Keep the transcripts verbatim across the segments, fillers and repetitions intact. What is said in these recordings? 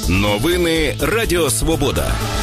Новини Радіо Свобода.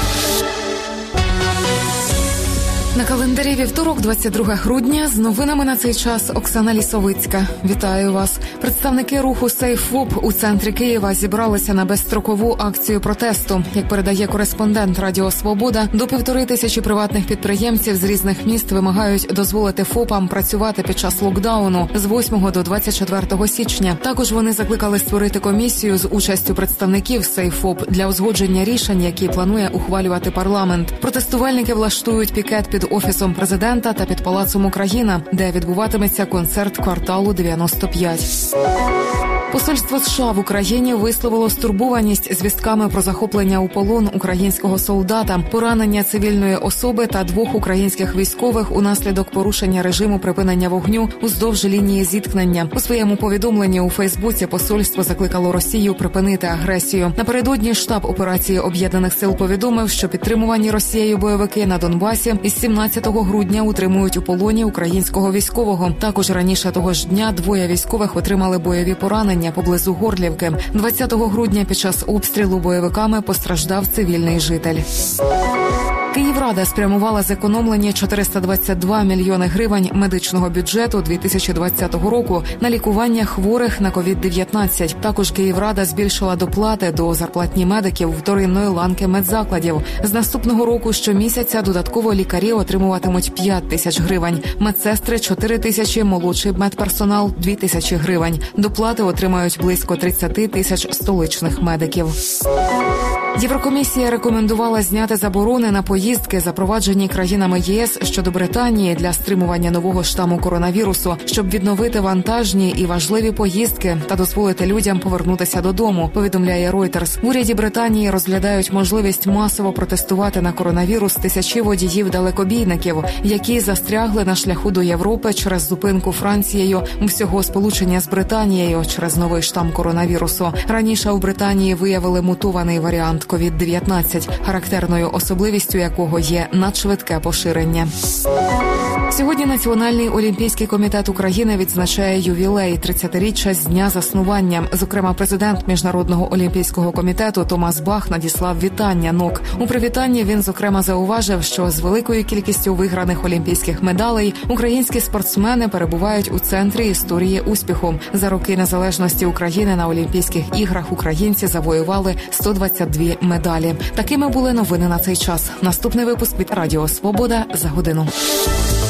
На календарі вівторок, двадцять друге грудня. З новинами на цей час Оксана Лісовицька. Вітаю вас. Представники руху «Сейф-ФОП» у центрі Києва зібралися на безстрокову акцію протесту. Як передає кореспондент Радіо Свобода, до півтори тисячі приватних підприємців з різних міст вимагають дозволити ФОПам працювати під час локдауну з восьмого до двадцять четвертого січня. Також вони закликали створити комісію з участю представників «Сейф-ФОП» для узгодження рішень, які планує ухвалювати парламент. Протестувальники влаштують пікет під Офісом президента та під Палацом Україна, де відбуватиметься концерт кварталу дев'яносто п'ять. Посольство США в Україні висловило стурбованість звістками про захоплення у полон українського солдата, поранення цивільної особи та двох українських військових унаслідок порушення режиму припинення вогню уздовж лінії зіткнення. У своєму повідомленні у Фейсбуці посольство закликало Росію припинити агресію. Напередодні штаб операції Об'єднаних сил повідомив, що підтримувані Росією бойовики на Донбасі із сімнадцятого грудня утримують у полоні українського військового. Також раніше того ж дня двоє військових отримали бойові поранення поблизу Горлівки. двадцятого грудня під час обстрілу бойовиками постраждав цивільний житель. Київрада спрямувала зекономлені чотириста двадцять два мільйони гривень медичного бюджету дві тисячі двадцятого року на лікування хворих на ковід дев'ятнадцять. Також Київрада збільшила доплати до зарплатні медиків вторинної ланки медзакладів. З наступного року щомісяця додатково лікарі отримуватимуть п'ять тисяч гривень, медсестри – чотири тисячі, молодший медперсонал – дві тисячі гривень. Доплати отримають близько тридцять тисяч столичних медиків. Єврокомісія рекомендувала зняти заборони на поїздки, запроваджені країнами ЄС щодо Британії для стримування нового штаму коронавірусу, щоб відновити вантажні і важливі поїздки та дозволити людям повернутися додому, повідомляє Reuters. В уряді Британії розглядають можливість масово протестувати на коронавірус тисячі водіїв-далекобійників, які застрягли на шляху до Європи через зупинку Францією всього сполучення з Британією через новий штам коронавірусу. Раніше у Британії виявили мутований варіант ковід дев'ятнадцять, характерною особливістю якого є надшвидке поширення. Сьогодні Національний олімпійський комітет України відзначає ювілей – тридцятиріччя з дня заснування. Зокрема, президент Міжнародного олімпійського комітету Томас Бах надіслав вітання НОК. У привітанні він, зокрема, зауважив, що з великою кількістю виграних олімпійських медалей українські спортсмени перебувають у центрі історії успіху. За роки незалежності України на Олімпійських іграх українці завоювали сто двадцять дві медалі. Такими були новини на цей час. Наступний випуск від Радіо Свобода за годину.